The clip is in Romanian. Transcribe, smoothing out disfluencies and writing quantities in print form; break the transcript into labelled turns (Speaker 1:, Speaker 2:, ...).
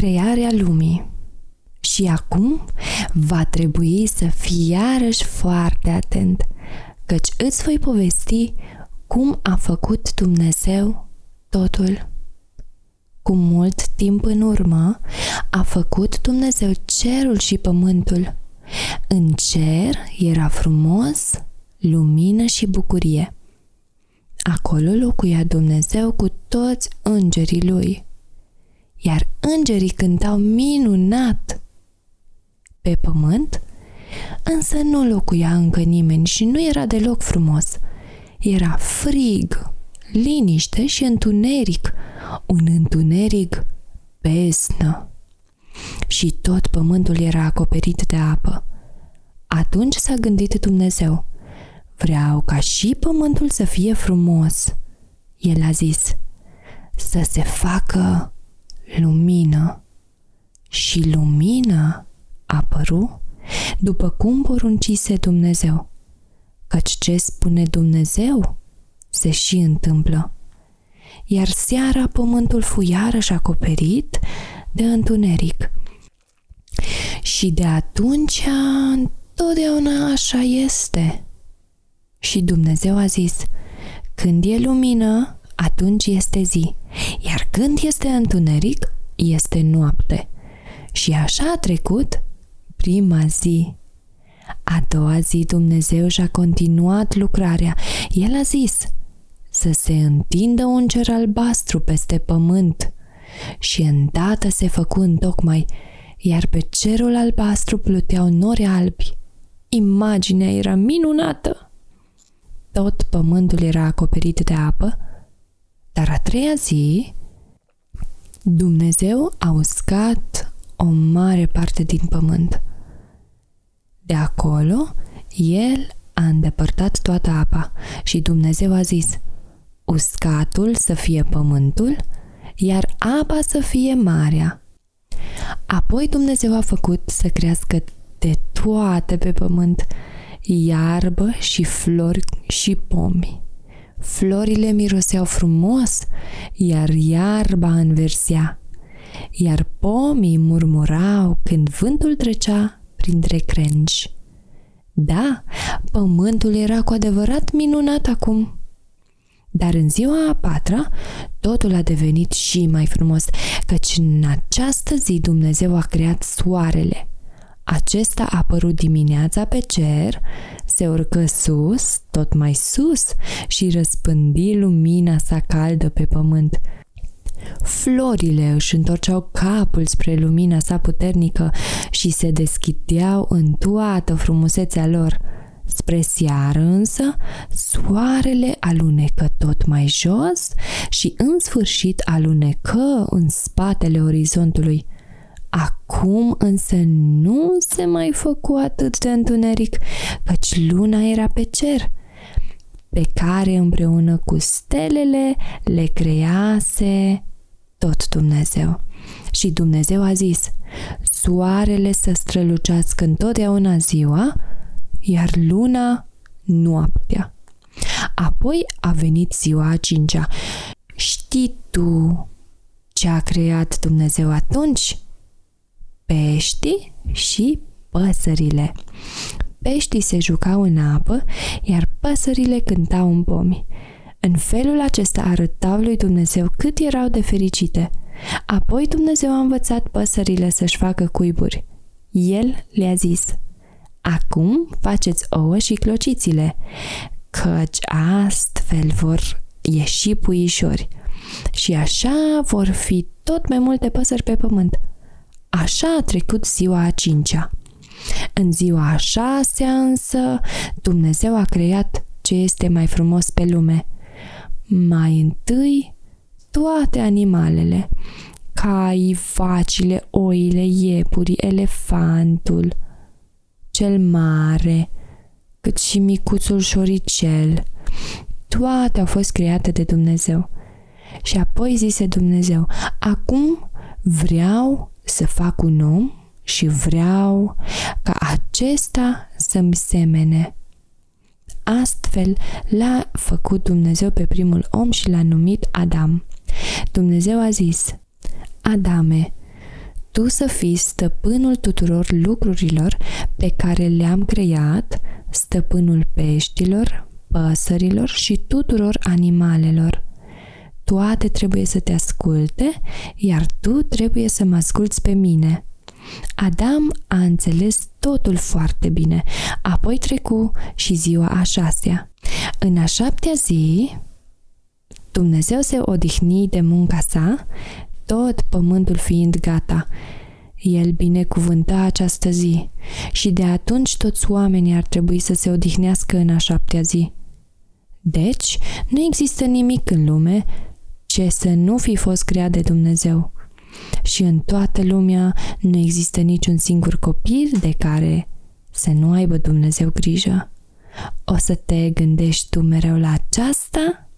Speaker 1: Crearea lumii. Și acum va trebui să fii iarăși foarte atent, căci îți voi povesti cum a făcut Dumnezeu totul. Cu mult timp în urmă a făcut Dumnezeu cerul și pământul. În cer era frumos, lumină și bucurie. Acolo locuia Dumnezeu cu toți îngerii lui, iar îngerii cântau minunat. Pe pământ însă nu locuia încă nimeni și nu era deloc frumos. Era frig, liniște și întuneric, un întuneric beznă. Și tot pământul era acoperit de apă. Atunci s-a gândit Dumnezeu: vreau ca și pământul să fie frumos. El a zis: să se facă lumină. Și lumina a apărut după cum poruncise Dumnezeu. Căci ce spune Dumnezeu se și întâmplă. Iar seara pământul fu iarăși acoperit de întuneric. Și de atunci întotdeauna așa este. Și Dumnezeu a zis: când e lumină, atunci este zi, iar când este întuneric, este noapte. Și așa a trecut prima zi. A doua zi Dumnezeu și-a continuat lucrarea. El a zis să se întindă un cer albastru peste pământ. Și îndată se făcu întocmai, iar pe cerul albastru pluteau nori albi. Imaginea era minunată. Tot pământul era acoperit de apă, dar a treia zi Dumnezeu a uscat o mare parte din pământ. De acolo, El a îndepărtat toată apa și Dumnezeu a zis: uscatul să fie pământul, iar apa să fie marea. Apoi Dumnezeu a făcut să crească de toate pe pământ, iarbă și flori și pomi. Florile miroseau frumos, iar iarba înversea, iar pomii murmurau când vântul trecea printre crengi. Da, pământul era cu adevărat minunat acum. Dar în ziua a patra, totul a devenit și mai frumos, căci în această zi Dumnezeu a creat soarele. Acesta a apărut dimineața pe cer, se urcă sus, tot mai sus, și răspândi lumina sa caldă pe pământ. Florile își întorceau capul spre lumina sa puternică și se deschideau în toată frumusețea lor. Spre seară însă, soarele alunecă tot mai jos și în sfârșit alunecă în spatele orizontului. Acum însă nu se mai făcu atât de întuneric, căci luna era pe cer, pe care împreună cu stelele le crease tot Dumnezeu. Și Dumnezeu a zis: soarele să strălucească întotdeauna ziua, iar luna noaptea. Apoi a venit ziua a cincea. Știi tu ce a creat Dumnezeu atunci? Peștii și păsările. Peștii se jucau în apă, iar păsările cântau în pomi. În felul acesta arătau lui Dumnezeu cât erau de fericite. Apoi Dumnezeu a învățat păsările să-și facă cuiburi. El le-a zis: acum faceți ouă și clocițile, căci astfel vor ieși puișori. Și așa vor fi tot mai multe păsări pe pământ. Așa a trecut ziua a cincea. În ziua a șasea însă, Dumnezeu a creat ce este mai frumos pe lume. Mai întâi, toate animalele, caii, vacile, oile, iepurii, elefantul, cel mare, cât și micuțul șoricel. Toate au fost create de Dumnezeu. Și apoi zise Dumnezeu: acum vreau să fac un om și vreau ca acesta să-mi semene. Astfel l-a făcut Dumnezeu pe primul om și l-a numit Adam. Dumnezeu a zis: Adame, tu să fii stăpânul tuturor lucrurilor pe care le-am creat, stăpânul peștilor, păsărilor și tuturor animalelor. Toate trebuie să te asculte, iar tu trebuie să mă asculți pe mine." Adam a înțeles totul foarte bine, apoi trecu și ziua a 6-a. În a 7-a zi, Dumnezeu se odihni de munca sa, tot pământul fiind gata. El binecuvânta această zi și de atunci toți oamenii ar trebui să se odihnească în a 7-a zi. Deci, nu există nimic în lume ce să nu fi fost creat de Dumnezeu. Și în toată lumea nu există niciun singur copil de care să nu aibă Dumnezeu grijă. O să te gândești tu mereu la aceasta?